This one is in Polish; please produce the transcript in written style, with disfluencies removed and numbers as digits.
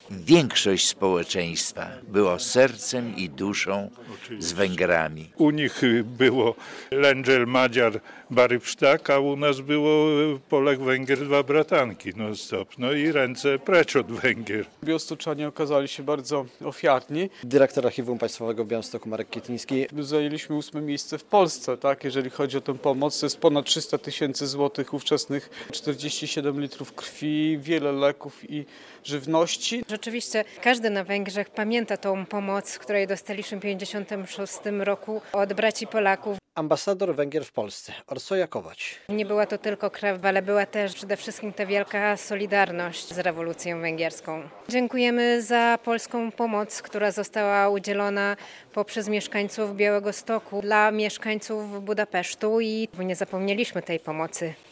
większość społeczeństwa było sercem i duszą z Węgrami. U nich było Lędzel Madziar, Barypsztak, a u nas było Polek, Węgier, dwa bratanki non stop. No i ręce precz od Węgier. Białostoczanie okazali się bardzo ofiarni. Dyrektor Archiwum Państwowego w Białymstoku Marek Kietyński. Zajęliśmy 8. miejsce w Polsce, tak, jeżeli chodzi o tę pomoc. To jest ponad 300 000 złotych ówczesnych, 47 litrów krwi, wiele leków i żywności. Rzeczywiście każdy na Węgrzech pamięta tą pomoc, której dostaliśmy w 1956 roku od braci Polaków. Ambasador Węgier w Polsce, Orsoja Kować. Nie była to tylko krew, ale była też przede wszystkim ta wielka solidarność z rewolucją węgierską. Dziękujemy za polską pomoc, która została udzielona poprzez mieszkańców Białegostoku dla mieszkańców Budapesztu i nie zapomnieliśmy tej pomocy.